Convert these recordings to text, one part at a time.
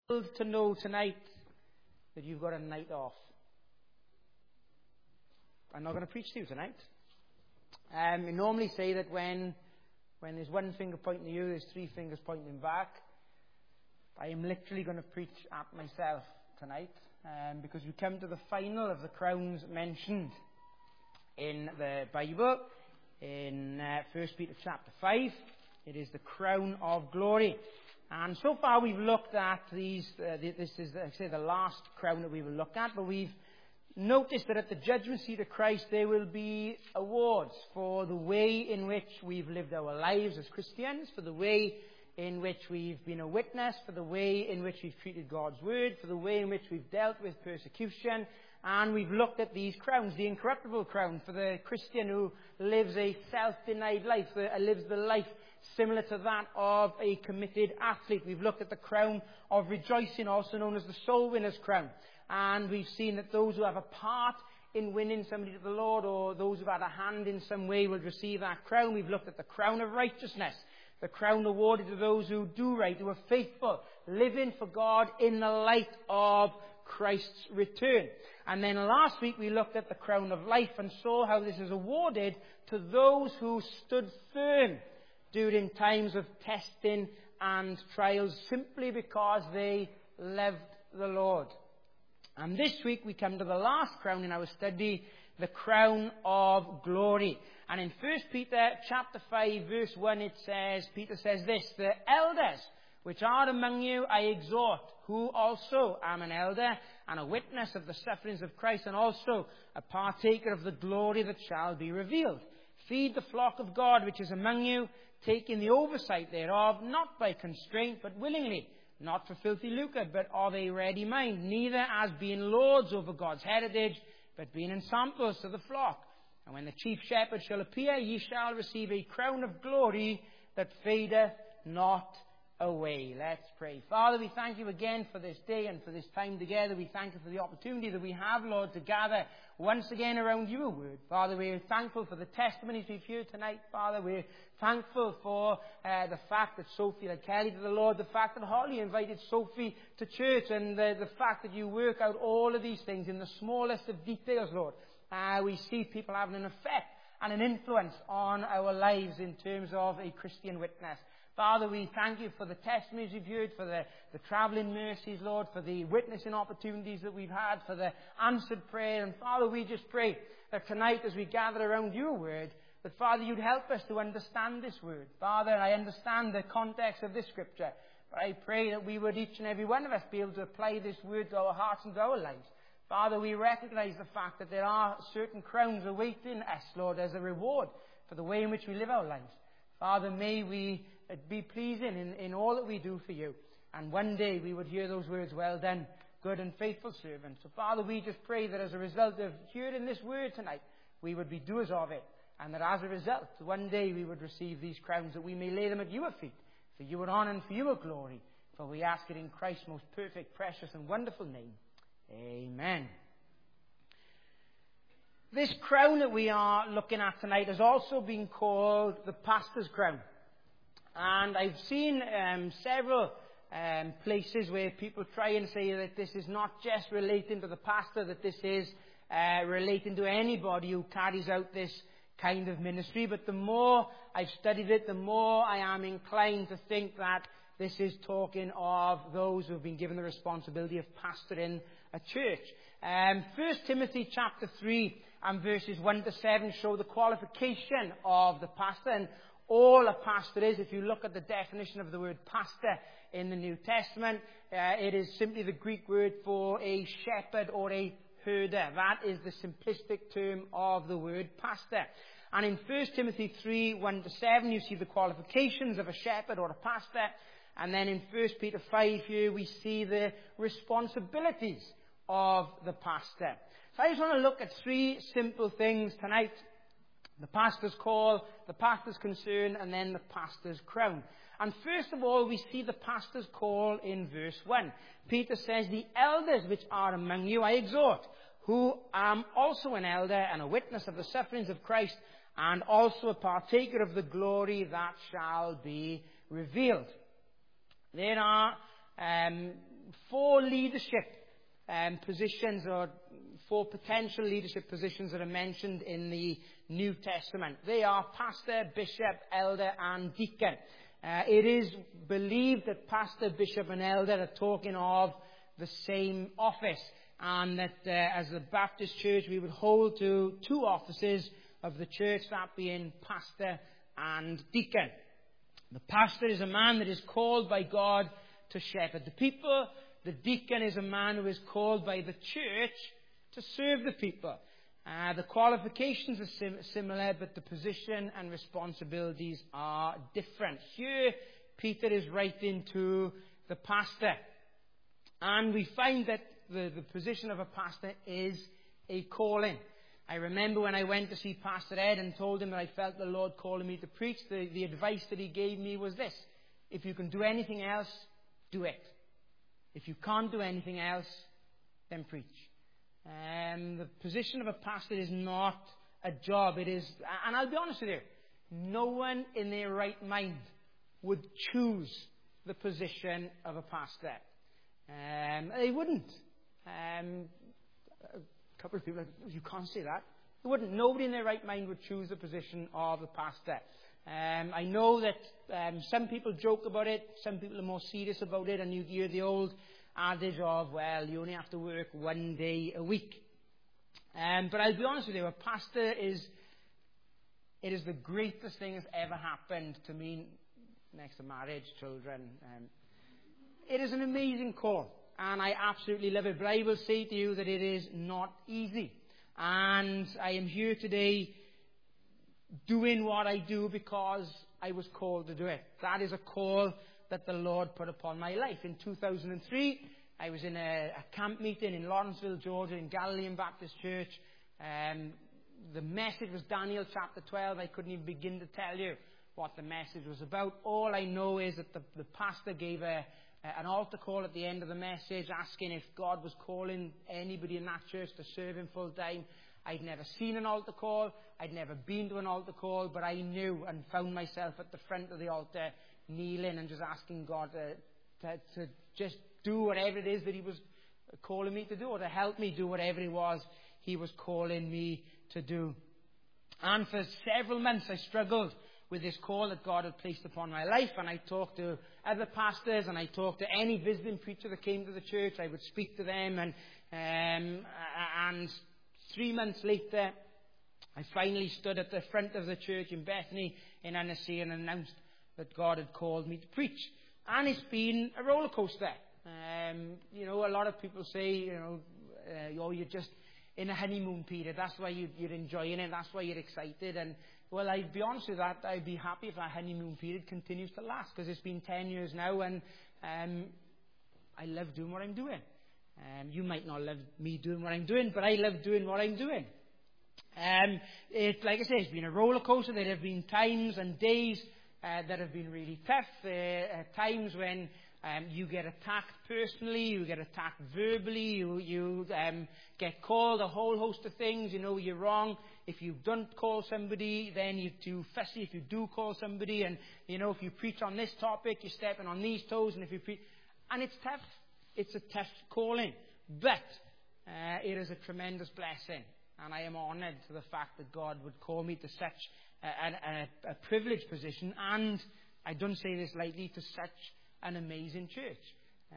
to know tonight that you've got a night off. I'm not going to preach to you tonight. We normally say that when there's one finger pointing to you, there's three fingers pointing back. I am literally going to preach at myself tonight, because we come to the final of the crowns mentioned in the Bible, in 1 Peter chapter 5. It is the crown of glory. And so far we've looked at these, this is, I say, the last crown that we will look at, but we've noticed that at the judgment seat of Christ there will be awards for the way in which we've lived our lives as Christians, for the way in which we've been a witness, for the way in which we've treated God's word, for the way in which we've dealt with persecution. And we've looked at these crowns, the incorruptible crown for the Christian who lives a self-denied life, lives the life similar to that of a committed athlete. We've looked at the crown of rejoicing, also known as the soul winner's crown. And we've seen that those who have a part in winning somebody to the Lord, or those who've had a hand in some way, will receive that crown. We've looked at the crown of righteousness, the crown awarded to those who do right, who are faithful, living for God in the light of Christ's return. And then last week we looked at the crown of life and saw how this is awarded to those who stood firm during times of testing and trials, simply because they loved the Lord. And this week we come to the last crown in our study, the crown of glory. And in 1 Peter chapter 5 verse 1 it says, Peter says this, "The elders which are among you I exhort, who also am an elder and a witness of the sufferings of Christ, and also a partaker of the glory that shall be revealed. Feed the flock of God which is among you, taking the oversight thereof, not by constraint, but willingly, not for filthy lucre, but of a ready mind, neither as being lords over God's heritage, but being ensamples to the flock. And when the chief shepherd shall appear, ye shall receive a crown of glory that fadeth not away." Let's pray. Father, we thank you again for this day and for this time together. We thank you for the opportunity that we have, Lord, to gather once again around your word. Father, we're thankful for the testimonies we've heard tonight. Father, we're thankful for the fact that Sophie led Kelly to the Lord, the fact that Holly invited Sophie to church, and the fact that you work out all of these things in the smallest of details, Lord. We see people having an effect and an influence on our lives in terms of a Christian witness. Father, we thank you for the testimonies we've heard, for the travelling mercies, Lord, for the witnessing opportunities that we've had, for the answered prayer. And Father, we just pray that tonight as we gather around your word, that Father, you'd help us to understand this word. Father, I understand the context of this scripture, but I pray that we would, each and every one of us, be able to apply this word to our hearts and to our lives. Father, we recognize the fact that there are certain crowns awaiting us, Lord, as a reward for the way in which we live our lives. Father, may we be pleasing in all that we do for you. And one day we would hear those words, "Well done, good and faithful servant." So Father, we just pray that as a result of hearing this word tonight, we would be doers of it. And that as a result, one day we would receive these crowns, that we may lay them at your feet, for your honour and for your glory. For we ask it in Christ's most perfect, precious and wonderful name. Amen. This crown that we are looking at tonight has also been called the pastor's crown. And I've seen several places where people try and say that this is not just relating to the pastor, that this is relating to anybody who carries out this kind of ministry. But the more I've studied it, the more I am inclined to think that this is talking of those who have been given the responsibility of pastoring a church. 1 Timothy chapter 3 and verses 1 to 7 show the qualification of the pastor. And all a pastor is, if you look at the definition of the word pastor in the New Testament, it is simply the Greek word for a shepherd or a herder. That is the simplistic term of the word pastor. And in 1 Timothy 3, 1 to 7, you see the qualifications of a shepherd or a pastor. And then in 1 Peter 5 here, we see the responsibilities of the pastor. So I just want to look at three simple things tonight. The pastor's call, the pastor's concern, and then the pastor's crown. And first of all, we see the pastor's call in verse 1. Peter says, "The elders which are among you I exhort, who am also an elder and a witness of the sufferings of Christ, and also a partaker of the glory that shall be revealed." There are 4 leadership positions, or 4 potential leadership positions that are mentioned in the New Testament. They are pastor, bishop, elder, and deacon. It is believed that pastor, bishop, and elder are talking of the same office, and that as the Baptist Church we would hold to 2 offices of the church, that being pastor and deacon. The pastor is a man that is called by God to shepherd the people. The deacon is a man who is called by the church to serve the people. The qualifications are similar, but the position and responsibilities are different. Here, Peter is writing to the pastor. And we find that the position of a pastor is a calling. I remember when I went to see Pastor Ed and told him that I felt the Lord calling me to preach, the advice that he gave me was this: if you can do anything else, do it. If you can't do anything else, then preach. The position of a pastor is not a job. It is, and I'll be honest with you, no one in their right mind would choose the position of a pastor. They wouldn't. A couple of people are like, you can't say that. They wouldn't. Nobody in their right mind would choose the position of the pastor. I know that some people joke about it, some people are more serious about it, and you hear the old adage of, well, you only have to work 1 day a week. But I'll be honest with you, a pastor it is the greatest thing that's ever happened to me, next to marriage, children. It is an amazing call, and I absolutely love it. But I will say to you that it is not easy. And I am here today doing what I do because I was called to do it. That is a call that the Lord put upon my life. In 2003, I was in a camp meeting in Lawrenceville, Georgia, in Galilean Baptist Church. The message was Daniel chapter 12. I couldn't even begin to tell you what the message was about. All I know is that the pastor gave an altar call at the end of the message, asking if God was calling anybody in that church to serve him full time. I'd never seen an altar call. I'd never been to an altar call, but I knew and found myself at the front of the altar, kneeling and just asking God to just do whatever it is that he was calling me to do, or to help me do whatever it was he was calling me to do. And for several months I struggled with this call that God had placed upon my life, and I talked to other pastors, and I talked to any visiting preacher that came to the church. I would speak to them, and 3 months later, I finally stood at the front of the church in Bethany in Annecy and announced that God had called me to preach. And it's been a roller coaster. A lot of people say, you're just in a honeymoon period. That's why you're enjoying it. That's why you're excited. And, well, I'd be honest with that. I'd be happy if that honeymoon period continues to last, because it's been 10 years now, and I love doing what I'm doing. You might not love me doing what I'm doing, but I love doing what I'm doing. Like I say, it's been a roller coaster. There have been times and days that have been really tough. Times when you get attacked personally, you get attacked verbally, you get called a whole host of things. You're wrong if you don't call somebody, then you're too fussy if you do call somebody, and if you preach on this topic, you're stepping on these toes, and if you preach, and it's tough. It's a tough calling, but it is a tremendous blessing, and I am honoured to the fact that God would call me to such a privileged position, and I don't say this lightly, to such an amazing church.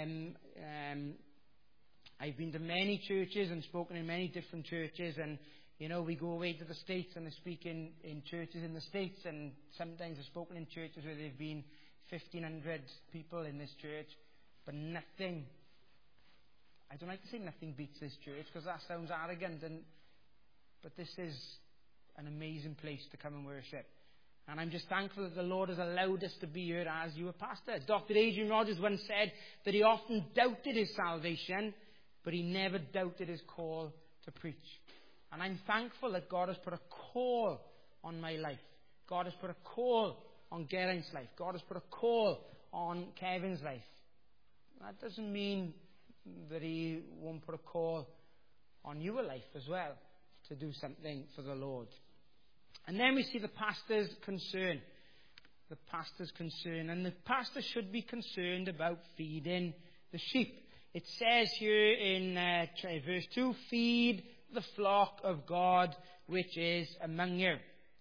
I've been to many churches and spoken in many different churches, and we go away to the States and I speak in churches in the States, and sometimes I've spoken in churches where there have been 1,500 people in this church. But nothing, I don't like to say nothing beats this church, because that sounds arrogant, but this is an amazing place to come and worship. And I'm just thankful that the Lord has allowed us to be here as your pastor. Dr. Adrian Rogers once said that he often doubted his salvation, but he never doubted his call to preach. And I'm thankful that God has put a call on my life. God has put a call on Geraint's life. God has put a call on Kevin's life. That doesn't mean that he won't put a call on your life as well to do something for the Lord. And then we see the pastor's concern. The pastor's concern. And the pastor should be concerned about feeding the sheep. It says here in verse 2, feed the flock of God which is among you.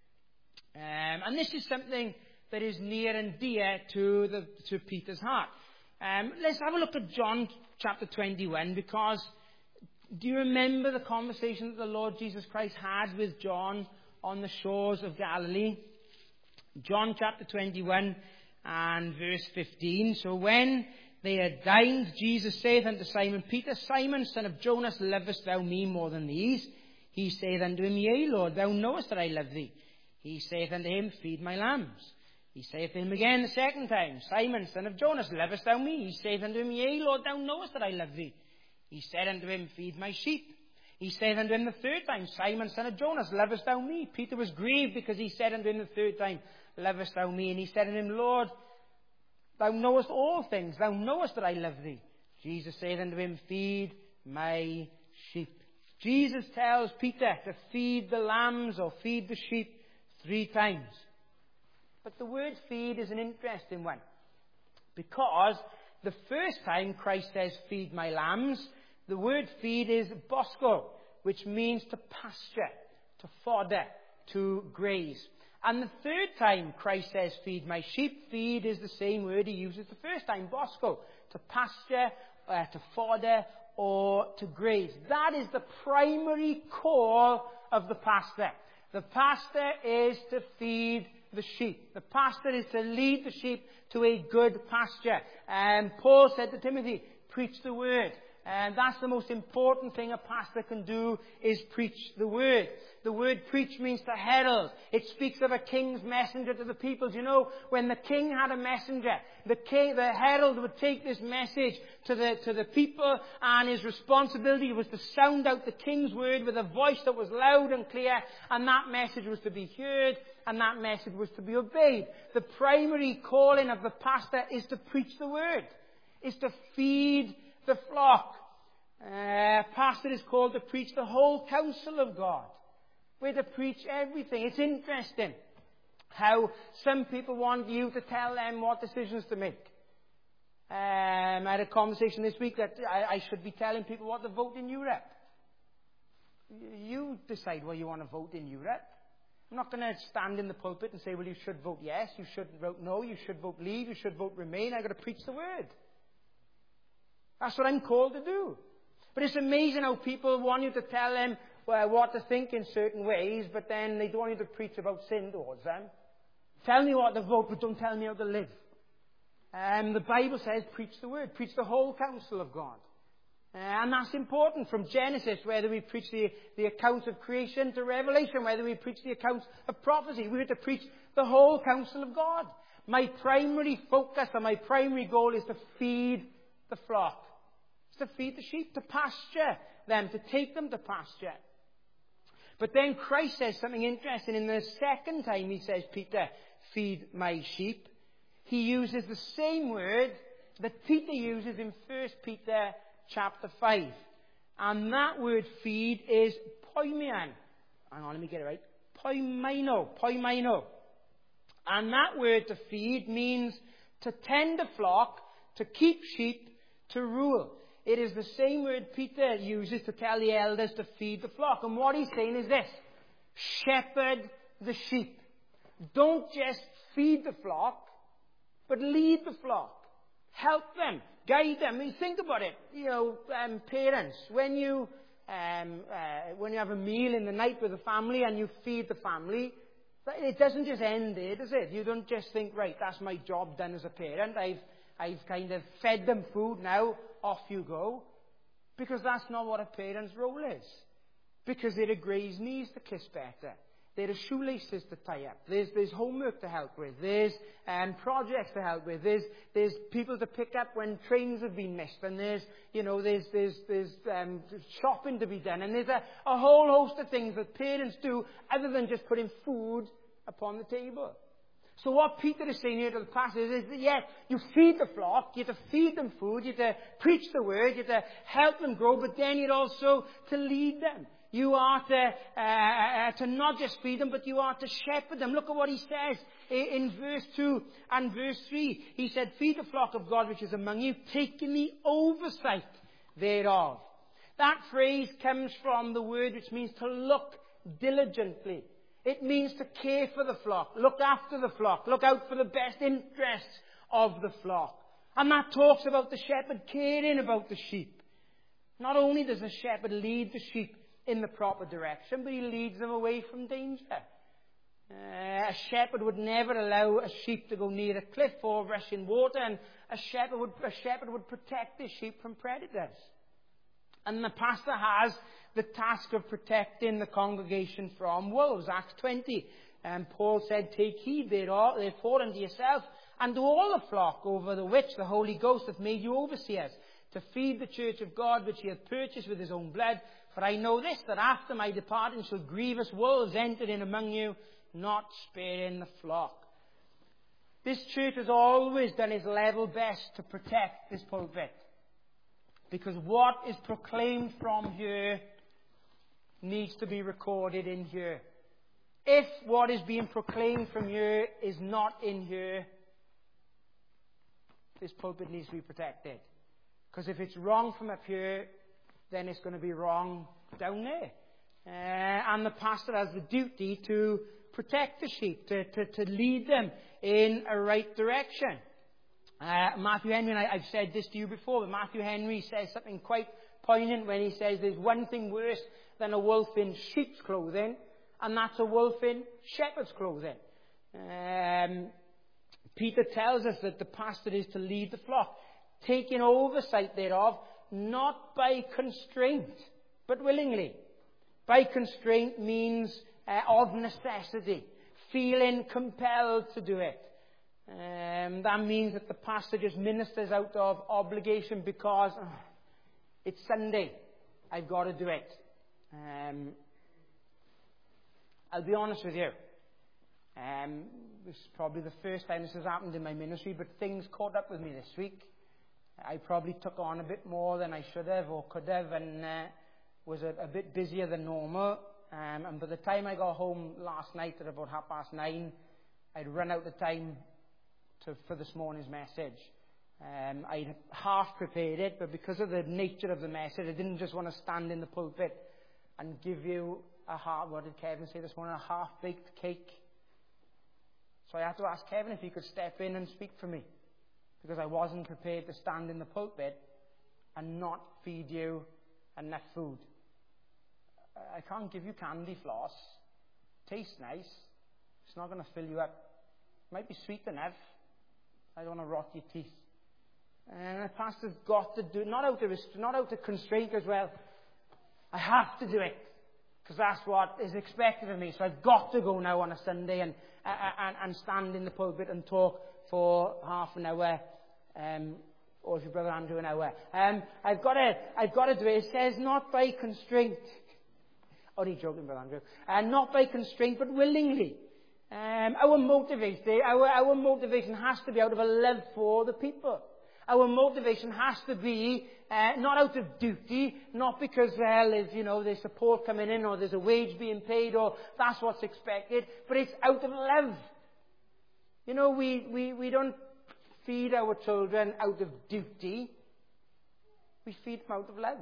And this is something that is near and dear to Peter's heart. Let's have a look at John chapter 21, because do you remember the conversation that the Lord Jesus Christ had with John on the shores of Galilee? John chapter 21 and verse 15. So when they had dined, Jesus saith unto Simon Peter, Simon, son of Jonas, lovest thou me more than these? He saith unto him, Yea, Lord, thou knowest that I love thee. He saith unto him, Feed my lambs. He saith to him again the second time, Simon, son of Jonas, lovest thou me? He saith unto him, Yea, Lord, thou knowest that I love thee. He said unto him, Feed my sheep. He saith unto him the third time, Simon, son of Jonas, lovest thou me? Peter was grieved because he said unto him the third time, Lovest thou me? And he said unto him, Lord, thou knowest all things. Thou knowest that I love thee. Jesus saith unto him, Feed my sheep. Jesus tells Peter to feed the lambs or feed the sheep 3 times. But the word feed is an interesting one, because the first time Christ says, Feed my lambs, the word feed is bosco, which means to pasture, to fodder, to graze. And the third time Christ says, Feed my sheep, feed is the same word he uses the first time, bosco, to pasture, to fodder, or to graze. That is the primary call of the pastor. The pastor is to feed the sheep. The pastor is to lead the sheep to a good pasture. And Paul said to Timothy, preach the word. And that's the most important thing a pastor can do, is preach the word. The word preach means to herald. It speaks of a king's messenger to the people. You know, when the king had a messenger, the herald would take this message to the people, and his responsibility was to sound out the king's word with a voice that was loud and clear, and that message was to be heard, and that message was to be obeyed. The primary calling of the pastor is to preach the word, is to feed the flock. Pastor is called to preach the whole counsel of God. We're to preach everything. It's interesting how some people want you to tell them what decisions to make. I had a conversation this week that I should be telling people what to vote in Europe. You decide what you want to vote in Europe. I'm not going to stand in the pulpit and say, well, you should vote yes, you should vote no, you should vote leave, you should vote remain. I've got to preach the word. That's what I'm called to do. But it's amazing how people want you to tell them what to think in certain ways, but then they don't want you to preach about sin towards them. Tell me what to vote, but don't tell me how to live. The Bible says, preach the word. Preach the whole counsel of God. And that's important, from Genesis, whether we preach the accounts of creation, to Revelation, whether we preach the accounts of prophecy. We're to preach the whole counsel of God. My primary focus and my primary goal is to feed the flock. It's to feed the sheep, to pasture them, to take them to pasture. But then Christ says something interesting. In the second time he says, Peter, feed my sheep, he uses the same word that Peter uses in 1 Peter chapter 5. And that word feed is poimeon. Hang on, let me get it right. Poimino. And that word to feed means to tend a flock, to keep sheep, to rule. It is the same word Peter uses to tell the elders to feed the flock. And what he's saying is this: shepherd the sheep. Don't just feed the flock, but lead the flock. Help them. Guide them. I mean, think about it. You know, parents, when you have a meal in the night with the family and you feed the family, it doesn't just end there, does it? You don't just think, right, that's my job done as a parent. I've kind of fed them food, now off you go. Because that's not what a parent's role is. Because there are grey's knees to kiss better. There are shoelaces to tie up. There's homework to help with. There's projects to help with. There's people to pick up when trains have been missed. And there's shopping to be done. And there's a whole host of things that parents do other than just putting food upon the table. So what Peter is saying here to the pastors is that, yes, you feed the flock, you have to feed them food, you have to preach the word, you have to help them grow, but then you're also to lead them. You are to not just feed them, but you are to shepherd them. Look at what he says in verse 2 and verse 3. He said, feed the flock of God which is among you, taking the oversight thereof. That phrase comes from the word which means to look diligently. It means to care for the flock, look after the flock, look out for the best interests of the flock. And that talks about the shepherd caring about the sheep. Not only does the shepherd lead the sheep in the proper direction, but he leads them away from danger. A shepherd would never allow a sheep to go near a cliff or rushing water, and a shepherd would protect his sheep from predators. And the pastor has the task of protecting the congregation from wolves. Acts 20. And Paul said, take heed therefore unto yourself and to all the flock over the which the Holy Ghost hath made you overseers, to feed the church of God which he hath purchased with his own blood. For I know this, that after my departing shall grievous wolves enter in among you, not sparing the flock. This church has always done its level best to protect this pulpit. Because what is proclaimed from here needs to be recorded in here. If what is being proclaimed from here is not in here, this pulpit needs to be protected. Because if it's wrong from up here, then it's going to be wrong down there. And the pastor has the duty to protect the sheep, to lead them in a right direction. Matthew Henry, and I've said this to you before, but Matthew Henry says something quite poignant when he says there's one thing worse than a wolf in sheep's clothing, and that's a wolf in shepherd's clothing. Peter tells us that the pastor is to lead the flock, taking oversight thereof, not by constraint, but willingly. By constraint means of necessity, feeling compelled to do it. That means that the pastor just ministers out of obligation because it's Sunday, I've got to do it. I'll be honest with you. This is probably the first time this has happened in my ministry, but things caught up with me this week. I probably took on a bit more than I should have or could have, and was a bit busier than normal. And by the time I got home last night at about 9:30, I'd run out of time for this morning's message. I'd half prepared it, but because of the nature of the message, I didn't just want to stand in the pulpit and give you what did Kevin say this morning? A half-baked cake. So I had to ask Kevin if he could step in and speak for me, because I wasn't prepared to stand in the pulpit and not feed you enough food. I can't give you candy floss. Tastes nice. It's not going to fill you up. Might be sweet enough. I don't want to rot your teeth. And the pastor's got to do it, not out of constraint as well. I have to do it, because that's what is expected of me. So I've got to go now on a Sunday and stand in the pulpit and talk for half an hour, or if your brother Andrew, an hour. I've got to do it. It says not by constraint. Only joking, brother Andrew. Not by constraint, but willingly. Our motivation has to be out of a love for the people. Our motivation has to be not out of duty, not because, there's support coming in or there's a wage being paid or that's what's expected, but it's out of love. We don't feed our children out of duty. We feed them out of love.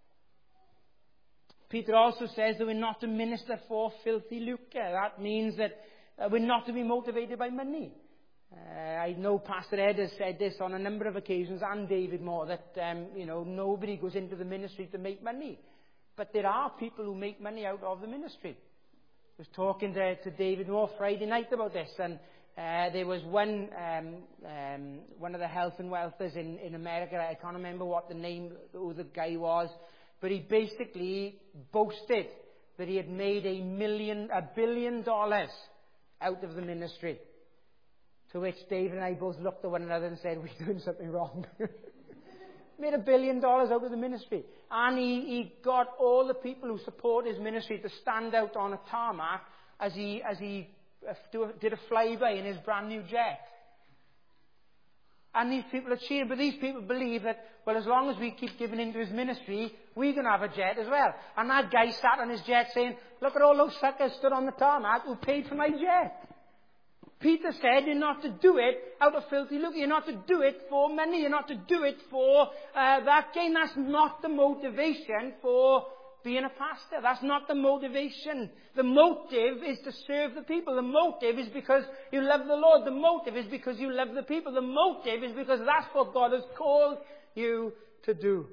Peter also says that we're not to minister for filthy lucre. That means that we're not to be motivated by money. I know Pastor Ed has said this on a number of occasions, and David Moore, that nobody goes into the ministry to make money. But there are people who make money out of the ministry. I was talking to David Moore Friday night about this, and there was one of the health and welfares in America. I can't remember who the guy was, but he basically boasted that he had made $1 billion out of the ministry. To which David and I both looked at one another and said, we're doing something wrong. Made $1 billion out of the ministry. And he got all the people who support his ministry to stand out on a tarmac as he did a flyby in his brand new jet. And these people are cheering, but these people believe that, well, as long as we keep giving into his ministry, we're going to have a jet as well. And that guy sat on his jet saying, look at all those suckers stood on the tarmac who paid for my jet. Peter said you're not to do it out of filthy lucre. You're not to do it for money. You're not to do it for that gain. That's not the motivation for being a pastor. That's not the motivation. The motive is to serve the people. The motive is because you love the Lord. The motive is because you love the people. The motive is because that's what God has called you to do.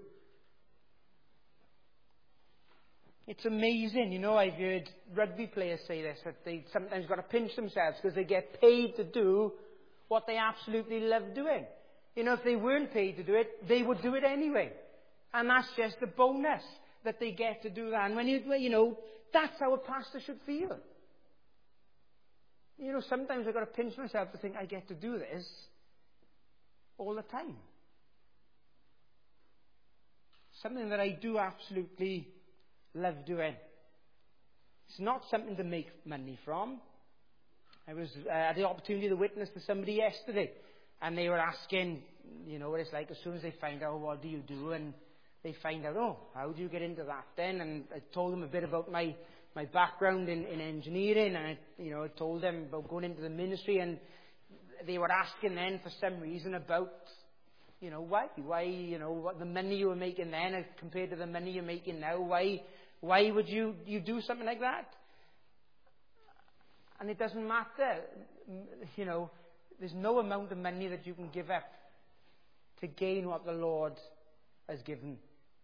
It's amazing, I've heard rugby players say this, that they sometimes got to pinch themselves because they get paid to do what they absolutely love doing. If they weren't paid to do it, they would do it anyway. And that's just the bonus that they get to do that. And when that's how a pastor should feel. Sometimes I've got to pinch myself to think I get to do this all the time. Something that I do absolutely love doing. It's not something to make money from. I had the opportunity to witness to somebody yesterday, and they were asking, what it's like as soon as they find out, what do you do? And they find out, how do you get into that then? And I told them a bit about my background in engineering, and I told them about going into the ministry, and they were asking then for some reason about, why, what the money you were making then as compared to the money you're making now, why would you do something like that? And it doesn't matter. There's no amount of money that you can give up to gain what the Lord has given.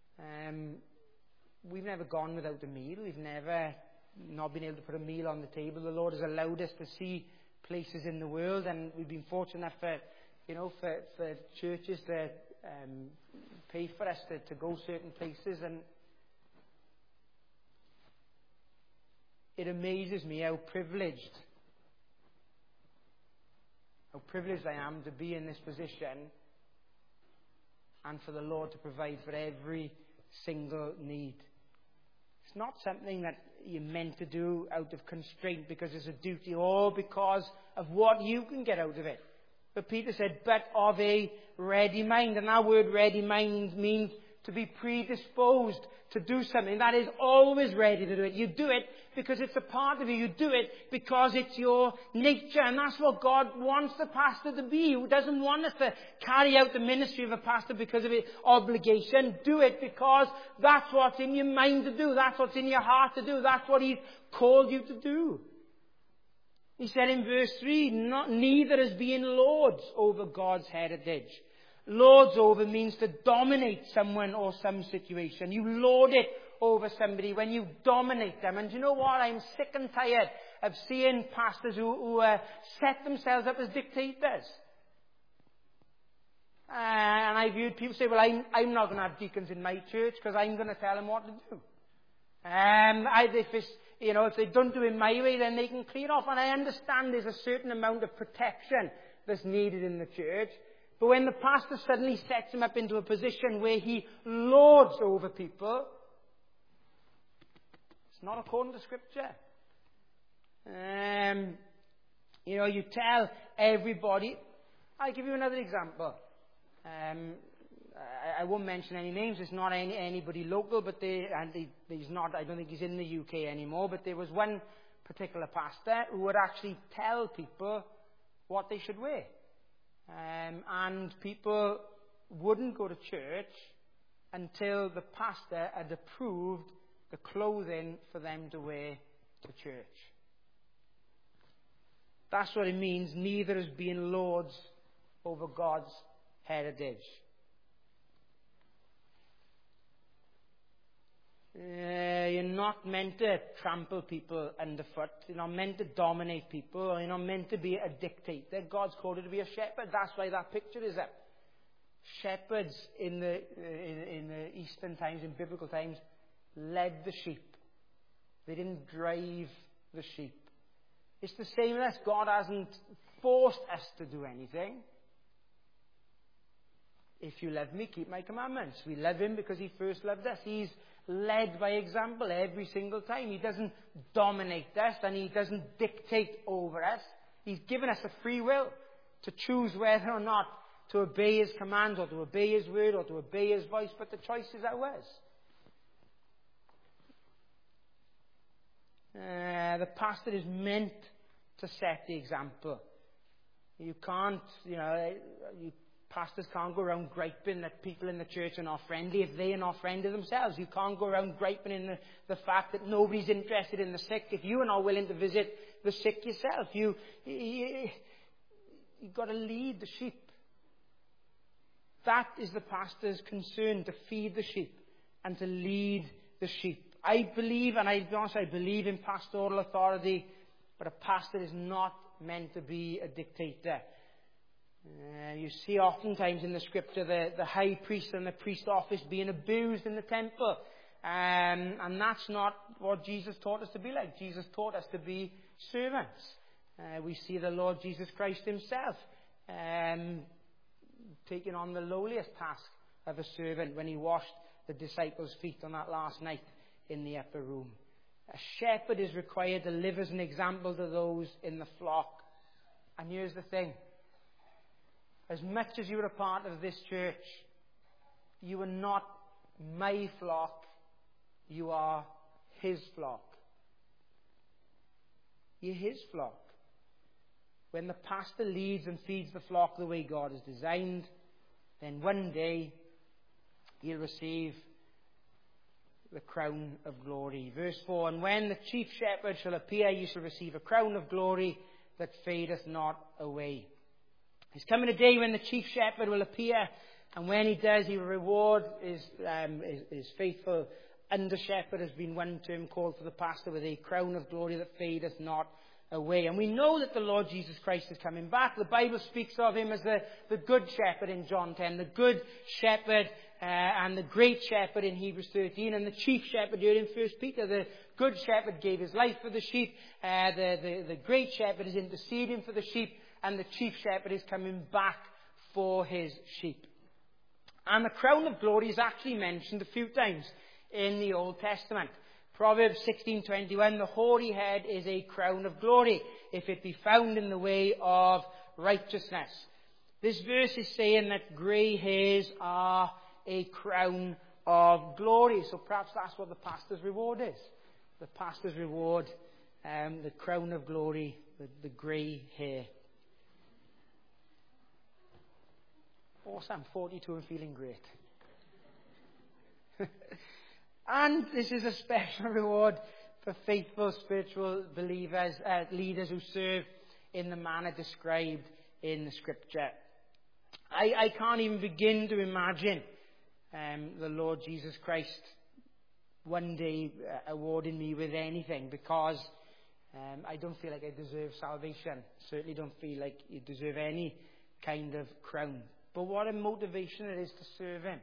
We've never gone without a meal. We've never not been able to put a meal on the table. The Lord has allowed us to see places in the world, and we've been fortunate for churches to pay for us to go certain places. And it amazes me how privileged I am to be in this position and for the Lord to provide for every single need. It's not something that you're meant to do out of constraint because it's a duty or because of what you can get out of it. But Peter said, but of a ready mind. And that word ready mind means to be predisposed to do something. That is always ready to do it. You do it because it's a part of you. You do it because it's your nature. And that's what God wants the pastor to be. He doesn't want us to carry out the ministry of a pastor because of an obligation. Do it because that's what's in your mind to do. That's what's in your heart to do. That's what He's called you to do. He said in verse 3, neither as being lords over God's heritage. Lords over means to dominate someone or some situation. You lord it over somebody when you dominate them. And do you know what? I'm sick and tired of seeing pastors who set themselves up as dictators. And I've heard people say, well, I'm not going to have deacons in my church because I'm going to tell them what to do. If they don't do it my way, then they can clear off. And I understand there's a certain amount of protection that's needed in the church. But when the pastor suddenly sets him up into a position where he lords over people, it's not according to Scripture. You tell everybody. I'll give you another example. I won't mention any names. It's not anybody local, but he's not. I don't think he's in the UK anymore. But there was one particular pastor who would actually tell people what they should wear. And people wouldn't go to church until the pastor had approved the clothing for them to wear to church. That's what it means, neither as being lords over God's heritage. You're not meant to trample people underfoot. You're not meant to dominate people. You're not meant to be a dictator. God's called you to be a shepherd. That's why that picture is up. Shepherds in the Eastern times, in biblical times, led the sheep. They didn't drive the sheep. It's the same with us. God hasn't forced us to do anything. If you love me, keep my commandments. We love Him because He first loved us. He's led by example every single time. He doesn't dominate us and He doesn't dictate over us. He's given us a free will to choose whether or not to obey his commands or to obey his word or to obey his voice, but the choice is ours. The pastor is meant to set the example. You can't, pastors can't go around griping that people in the church are not friendly if they are not friendly themselves. You can't go around griping in the fact that nobody's interested in the sick if you are not willing to visit the sick yourself. You've got to lead the sheep. That is the pastor's concern, to feed the sheep and to lead the sheep. I believe, and I'll be honest, I believe in pastoral authority, but a pastor is not meant to be a dictator. You see oftentimes in the scripture the high priest and the priest office being abused in the temple. And that's not what Jesus taught us to be like. Jesus taught us to be servants. We see the Lord Jesus Christ himself taking on the lowliest task of a servant when he washed the disciples' feet on that last night in the upper room. A shepherd is required to live as an example to those in the flock. And here's the thing. As much as you are a part of this church, you are not my flock. You are his flock. You're his flock. When the pastor leads and feeds the flock the way God has designed, then one day he'll receive the crown of glory. Verse 4, and when the chief shepherd shall appear, you shall receive a crown of glory that fadeth not away. There's coming a day when the chief shepherd will appear, and when he does, he will reward his faithful under shepherd, has been one term called for the pastor, with a crown of glory that fadeth not away. And we know that the Lord Jesus Christ is coming back. The Bible speaks of him as the good shepherd in John 10, the good shepherd and the great shepherd in Hebrews 13, and the chief shepherd here in 1 Peter. The good shepherd gave his life for the sheep. The great shepherd is interceding for the sheep, and the chief shepherd is coming back for his sheep. And the crown of glory is actually mentioned a few times in the Old Testament. Proverbs 16:21, the hoary head is a crown of glory, if it be found in the way of righteousness. This verse is saying that grey hairs are a crown of glory. So perhaps that's what the pastor's reward is. The pastor's reward, the crown of glory, the grey hair. Awesome, 42 and feeling great. And this is a special reward for faithful spiritual believers, leaders who serve in the manner described in the scripture. I can't even begin to imagine the Lord Jesus Christ one day awarding me with anything, because I don't feel like I deserve salvation. Certainly don't feel like you deserve any kind of crown. But what a motivation it is to serve him.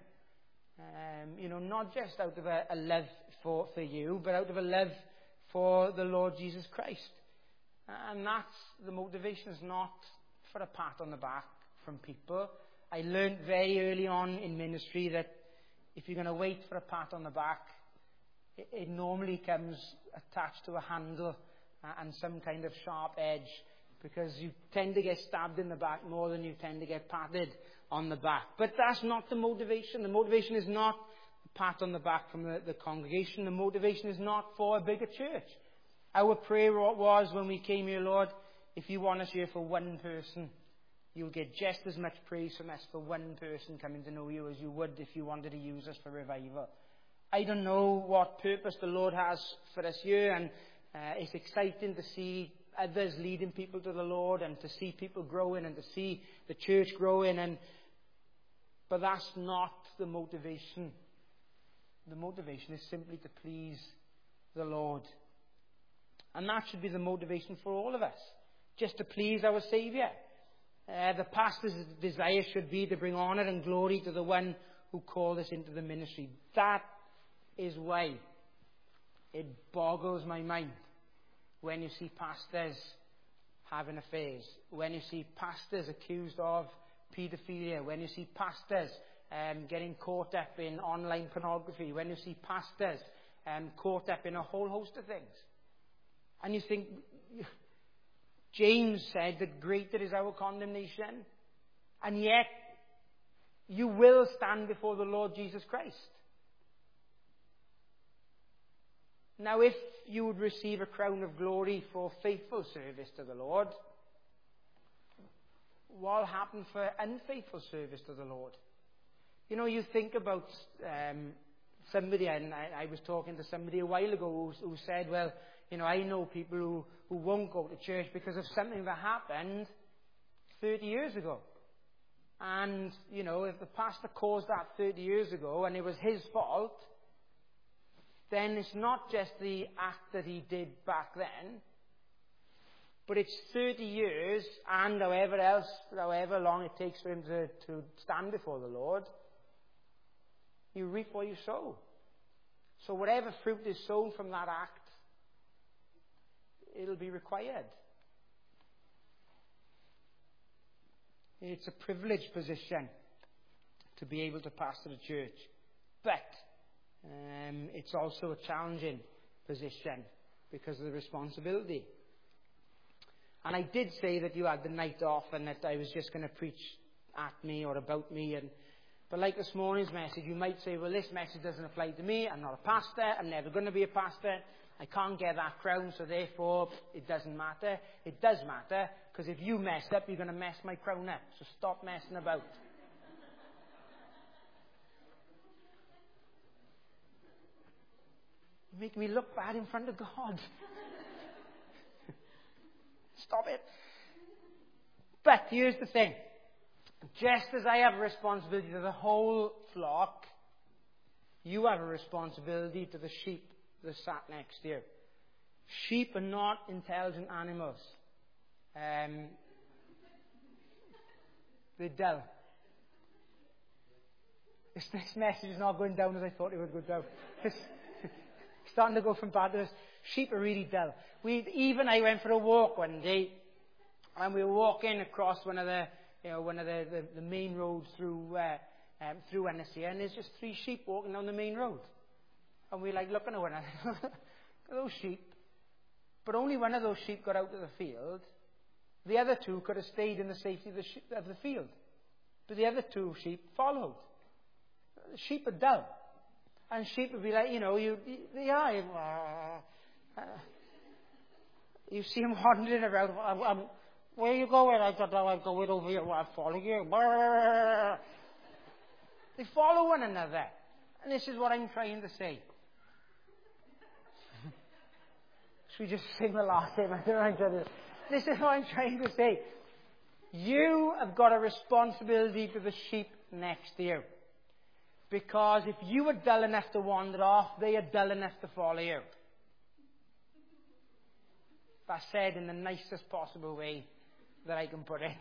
Not just out of a love for you, but out of a love for the Lord Jesus Christ. And that's the motivation, is not for a pat on the back from people. I learned very early on in ministry that if you're going to wait for a pat on the back, it normally comes attached to a handle and some kind of sharp edge, because you tend to get stabbed in the back more than you tend to get patted on the back. But that's not the motivation. The motivation is not a pat on the back from the congregation. The motivation is not for a bigger church. Our prayer was when we came here, Lord, if you want us here for one person, you'll get just as much praise from us for one person coming to know you as you would if you wanted to use us for revival. I don't know what purpose the Lord has for us here, and it's exciting to see others leading people to the Lord, and to see people growing, and to see the church growing. But that's not the motivation. The motivation is simply to please the Lord. And that should be the motivation for all of us, just to please our Saviour. The pastor's desire should be to bring honour and glory to the one who called us into the ministry. That is why it boggles my mind when you see pastors having affairs, when you see pastors accused of paedophilia, when you see pastors getting caught up in online pornography, when you see pastors caught up in a whole host of things. And you think, James said that greater is our condemnation, and yet you will stand before the Lord Jesus Christ. Now, if you would receive a crown of glory for faithful service to the Lord, what will happen for unfaithful service to the Lord? You know, you think about somebody, and I was talking to somebody a while ago who said, well, you know, I know people who won't go to church because of something that happened 30 years ago. And, you know, if the pastor caused that 30 years ago and it was his fault, then it's not just the act that he did back then, but it's 30 years and however long it takes for him to stand before the Lord. You reap what you sow. So whatever fruit is sown from that act, it'll be required. It's a privileged position to be able to pastor the church. But it's also a challenging position because of the responsibility. And I did say that you had the night off and that I was just going to preach at me or about me. But like this morning's message, you might say, well, this message doesn't apply to me. I'm not a pastor. I'm never going to be a pastor. I can't get that crown, so therefore it doesn't matter. It does matter, because if you mess up, you're going to mess my crown up. So stop messing about. You make me look bad in front of God. Stop it. But here's the thing. Just as I have a responsibility to the whole flock, you have a responsibility to the sheep that sat next to you. Sheep are not intelligent animals. They're dull. This message is not going down as I thought it would go down. It's starting to go from bad to this. Sheep are really dull. I went for a walk one day, and we were walking across one of the main roads through Ennisea, and there's just 3 sheep walking down the main road. And we're like looking at one another. Those sheep. But only one of those sheep got out of the field. The other 2 could have stayed in the safety of the field. But the other 2 sheep followed. The sheep are dull. And sheep would be like, you see them wandering around. Where are you going? I don't know. I'm going over here. I'm following you. They follow one another. And this is what I'm trying to say. Should we just sing the last hymn? This is what I'm trying to say. You have got a responsibility to the sheep next to you. Because if you are dull enough to wander off, they are dull enough to follow you. That's said in the nicest possible way that I can put it.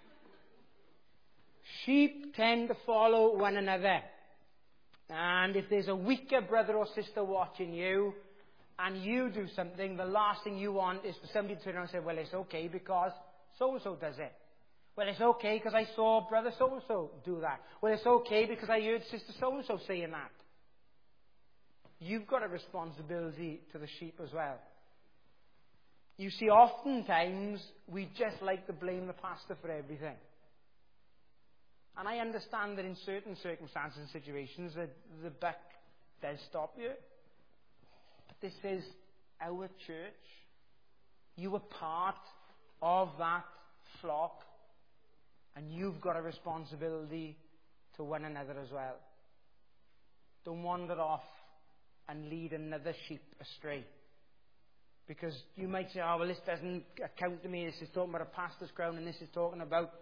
Sheep tend to follow one another. And if there's a weaker brother or sister watching you, and you do something, the last thing you want is for somebody to turn around and say, well, it's okay because so-and-so does it. Well, it's okay because I saw brother so-and-so do that. Well, it's okay because I heard sister so-and-so saying that. You've got a responsibility to the sheep as well. You see, oftentimes, we just like to blame the pastor for everything. And I understand that in certain circumstances and situations, the buck does stop you. But this is our church. You are part of that flock. And you've got a responsibility to one another as well. Don't wander off and lead another sheep astray. Because you might say, oh, well, this doesn't account to me. This is talking about a pastor's crown, and this is talking about...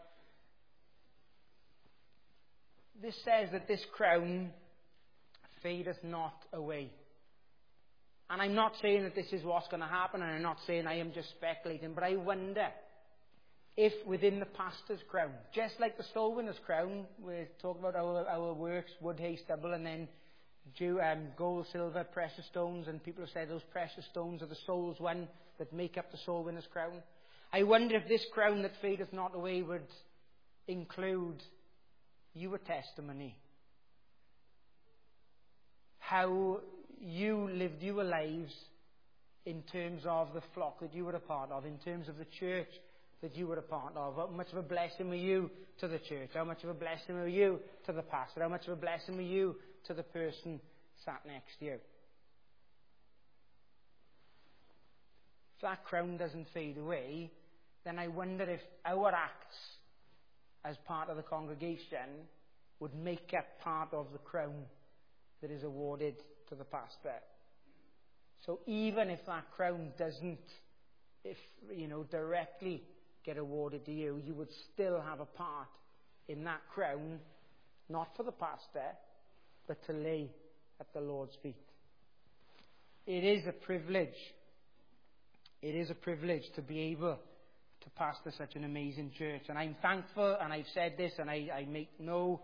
This says that this crown fadeth not away. And I'm not saying that this is what's going to happen, and I'm not saying I am just speculating, but I wonder if within the pastor's crown, just like the soul winner's crown, we talk about our works, wood, hay, stubble, and then gold, silver, precious stones, and people have said those precious stones are the souls won that make up the soul winner's crown. I wonder if this crown that fadeth not away would include your testimony. How you lived your lives in terms of the flock that you were a part of, in terms of the church that you were a part of? How much of a blessing were you to the church? How much of a blessing were you to the pastor? How much of a blessing were you to the person sat next to you? If that crown doesn't fade away, then I wonder if our acts as part of the congregation would make up part of the crown that is awarded to the pastor. So even if that crown doesn't, directly get awarded to you, you would still have a part in that crown, not for the pastor, but to lay at the Lord's feet. It is a privilege. It is a privilege to be able to pastor such an amazing church. And I'm thankful, and I've said this, and I make no...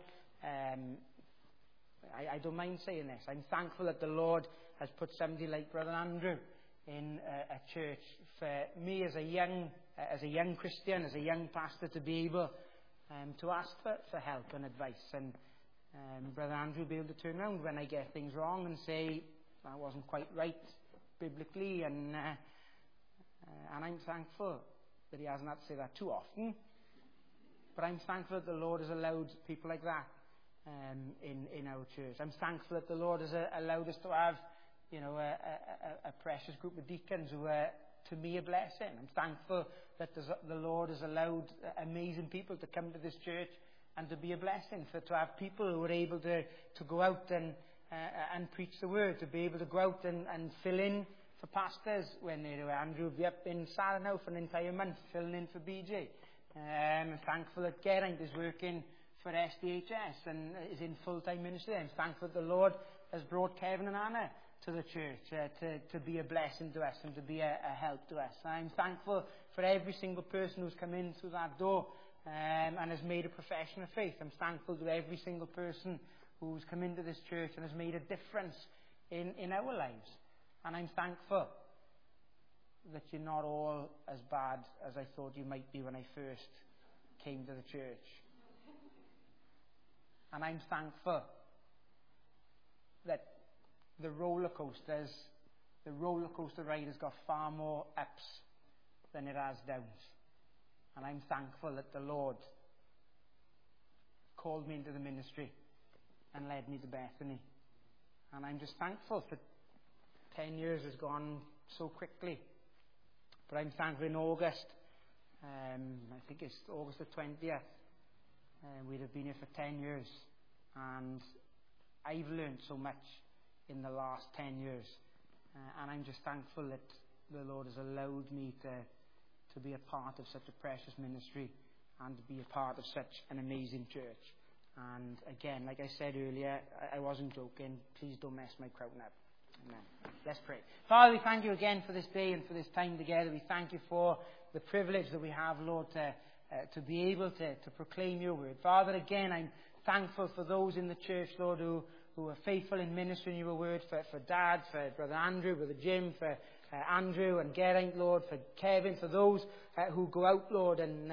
I don't mind saying this. I'm thankful that the Lord has put somebody like Brother Andrew in a church for me as a young Christian, as a young pastor, to be able to ask for help and advice. And Brother Andrew be able to turn around when I get things wrong and say, that wasn't quite right biblically, and I'm thankful that he hasn't had to say that too often. But I'm thankful that the Lord has allowed people like that in our church. I'm thankful that the Lord has allowed us to have, a precious group of deacons who are, to me, a blessing. I'm thankful that the Lord has allowed amazing people to come to this church and to be a blessing. To have people who are able to go out and preach the word, to be able to go out and fill in for pastors when they do. Andrew will be up in Sarah now for an entire month filling in for BJ. I'm thankful that Geraint is working for SDHS and is in full-time ministry. I'm thankful that the Lord has brought Kevin and Anna to the church to be a blessing to us and to be a help to us. I'm thankful for every single person who's come in through that door and has made a profession of faith. I'm thankful to every single person who's come into this church and has made a difference in our lives. And I'm thankful that you're not all as bad as I thought you might be when I first came to the church. And I'm thankful that the roller coaster ride has got far more ups than it has downs. And I'm thankful that the Lord called me into the ministry and led me to Bethany. And I'm just thankful for 10 years has gone so quickly. But I'm thankful in August, I think it's August the 20th, we'd have been here for 10 years. And I've learned so much in the last 10 years. And I'm just thankful that the Lord has allowed me to be a part of such a precious ministry and to be a part of such an amazing church. And again, like I said earlier, I wasn't joking. Please don't mess my crown up. Amen. Let's pray. Father, we thank you again for this day and for this time together. We thank you for the privilege that we have, Lord, to be able to proclaim your word. Father, again, I'm thankful for those in the church, Lord, who are faithful in ministering your word, for Dad, for Brother Andrew, Brother Jim, for Andrew and Geraint, Lord, for Kevin, for those who go out, Lord, and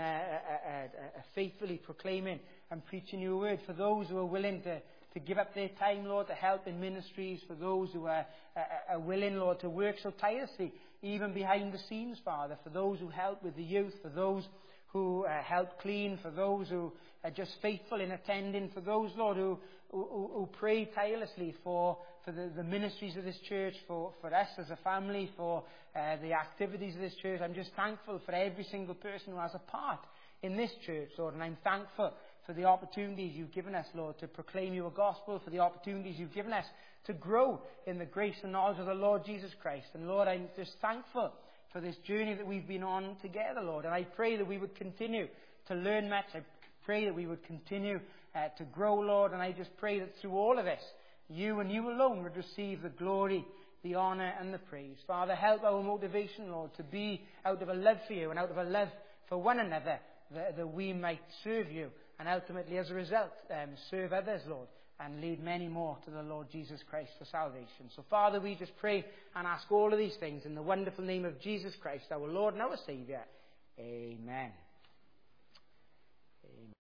faithfully proclaiming and preaching your word, for those who are willing to give up their time, Lord, to help in ministries, for those who are willing, Lord, to work so tirelessly, even behind the scenes, Father, for those who help with the youth, for those who help clean, for those who are just faithful in attending, for those, Lord, who pray tirelessly for the ministries of this church, for us as a family, for the activities of this church. I'm just thankful for every single person who has a part in this church, Lord, and I'm thankful for the opportunities you've given us, Lord, to proclaim your gospel, for the opportunities you've given us to grow in the grace and knowledge of the Lord Jesus Christ. And Lord, I'm just thankful for this journey that we've been on together, Lord. And I pray that we would continue to learn much. I pray that we would continue to grow, Lord. And I just pray that through all of this, you and you alone would receive the glory, the honour and the praise. Father, help our motivation, Lord, to be out of a love for you and out of a love for one another, that we might serve you and ultimately, as a result, serve others, Lord, and lead many more to the Lord Jesus Christ for salvation. So, Father, we just pray and ask all of these things in the wonderful name of Jesus Christ, our Lord and our Saviour. Amen. Amen.